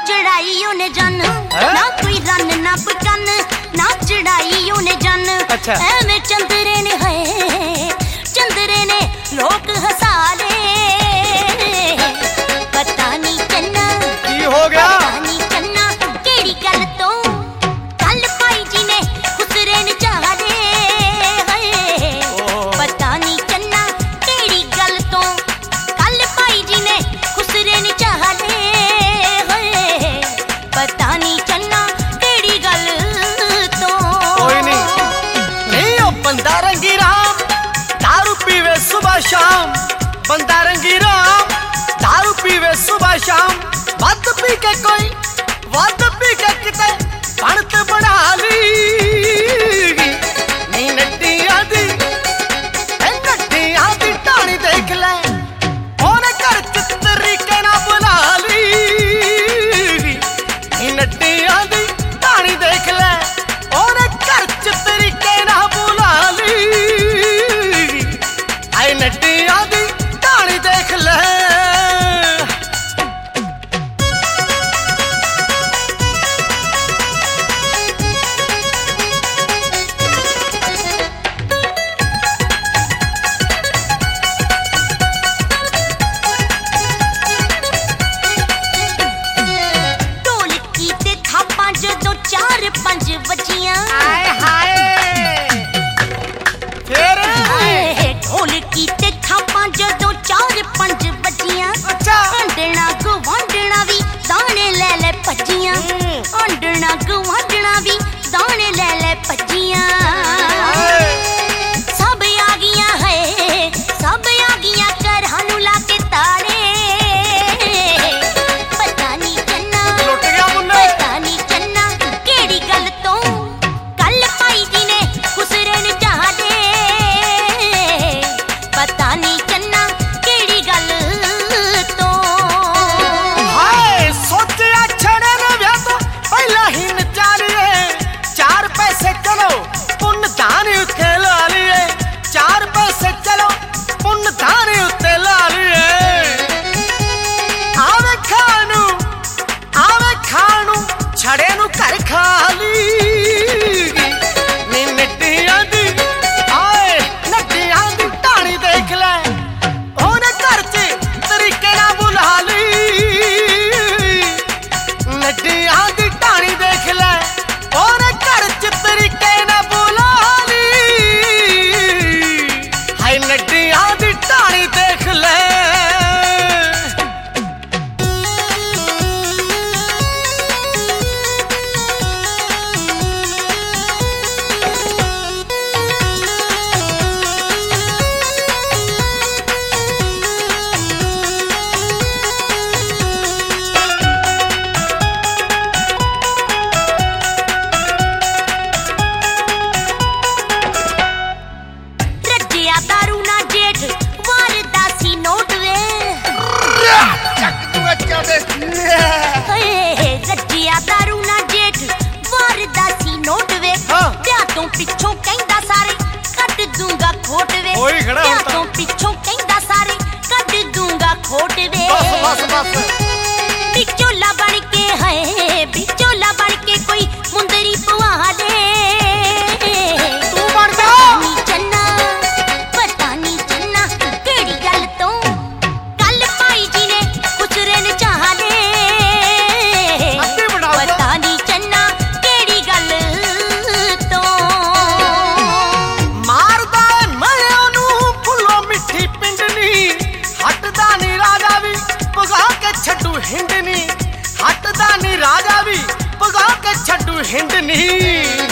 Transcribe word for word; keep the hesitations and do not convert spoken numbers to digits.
चढ़ाई उन्हें जन ना कोई रन ना पकन ना चढ़ाई उन्हें जन अच्छा एवें चंद्रे ने है चंद्रे ने लोग हंसा ले पता नहीं चन्ना की हो गया पता नहीं चन्ना केड़ी गल तो कल भाई जी ने खुसरे ने चाह दे पता नहीं चन्ना केड़ी गल तो कल भाई जी ने खुसरे ने चाह दे पता नहीं चन्ना केड़ी गल तो कोई नहीं नहीं ओ बंदा रंगी राम दारू पीवे सुबह शाम बंदा रंगी राम दारू पीवे सुबह शाम वद पी के कोई वद पी के किते बनत बना ली नी नड्डी आदी ए नड्डी आदी टाणी देख ले ओने घर च तरीके ना बुला ली नी नड्डी आदी टाणी देख ले ओने घर च तरीके ना बुला ली आई नड्डी आदी टाणी देख ले चार पंज बजियां हाय हाय फिर ढोलकी ते थापां जदों चार पंज बजियां अच्छा आंडना गवांडना भी दाने ले ले भजियां आंडना गवांडना भी दाने ले ले भजियां सब आ गईयां है सब आ गईयां घरां नूं ला के ताले पता नहीं चन्ना लुट गया मुन्ने पता नहीं चन्ना केड़ी गल तो कल भाई जी ने खुसरे ने चाह दे पता नहीं चन्ना केड़ी गल तो हाय सोचिया छड़े ने व्या तो पहला ही नचारिए चार पैसे चलो पुण्य दान उत्ते ला लिए चार पैसे चलो पुण्य दान उत्ते ला लिए आवे खानू आवे खानू छड़े नु घर खाली नी नड्डियां दी आए नड्डियां दी टाणी देख ले ओने घर च तरीके ना बुला ली नड्डियां दी टाणी देख ले ओने घर च तरीके ना बुला ली हाय नड्डियां दी टाणी देख ले रज्जिया दारू ना जेठ वारदा सी नोट वे हए रज्जिया दारू ना जेठ वारदा सी नोट वे हाँ। ब्याह तो पिछों कहंदा सारे कट दूंगा खोट वे ओए खड़ा ब्याह होता। तो पिछों कहंदा सारे कट दूंगा खोट वे बस बस बस बिचोला बन के है बिचोला बन के कोई मुंदरी पवा दे तू बन जा नी चन्ना पता नहीं चन्ना केड़ी गल तो कल भाई जी ने खुसरे ने चाह दे अद्धी बढ़ाओ तो। पता नहीं चन्ना केड़ी गल तो मारदा मैं ओनू फुल्लो मिठी पिंडनी हटदा नी राजा भी पगा के छड्डू हिंडनी हटदा नी राजा भी पगा के छड्डू हिंडनी